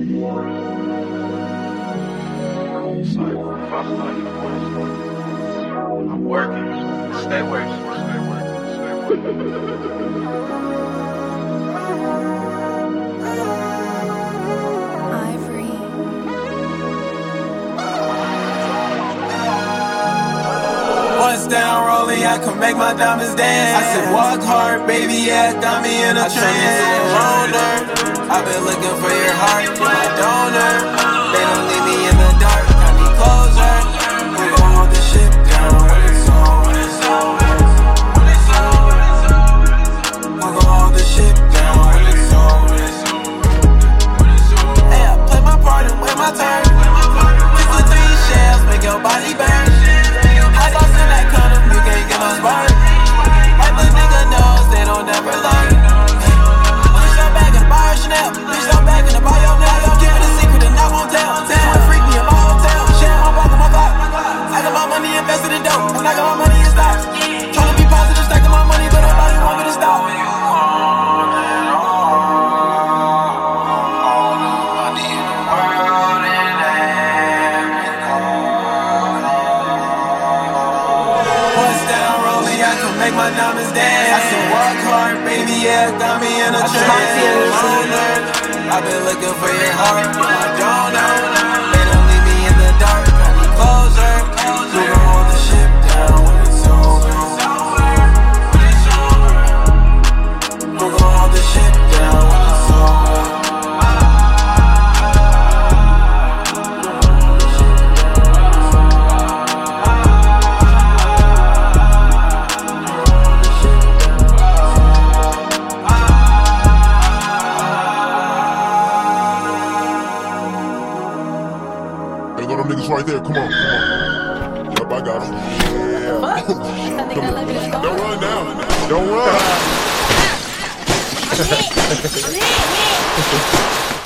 It's like, fuck life. I'm working. Stay working. Stay working. Stay Ivory. Once down rolling, I can make my diamonds dance. I said walk hard, baby, yeah, got me in a trance. I've been looking for your heart, you're my donor. They don't leave me in the dark, got me closer. We gon' hold this shit down when it's over. When it's over. We gon' hold this shit down when it's over. Hey, I play my part and wait my turn. Just between shells, make your body burn. I lost in that condom, you can't get no sperm. Like the nigga knows, they don't never learn. Bitch, I'm back in the bar, Chanel. Bitch, I'm back in the bar, yo, now. Give it a secret and I won't tell. Wanna freak me in my hotel. Shit, I'm walking my block. I got my money invested in dope, and I got my money in stocks. Tryna be positive, stacking my money, but nobody want me to stop. Make my diamonds dance. I said walk hard, baby, yeah, got me in a trance. I've been looking for your heart, I don't know. They don't leave me in the dark, got me closer. We gon' hold the shit down when it's over. We gon' hold the shit down when it's over. Hey, little niggas right there, come on. Yep, I got him. Yeah. Don't run now. Don't run.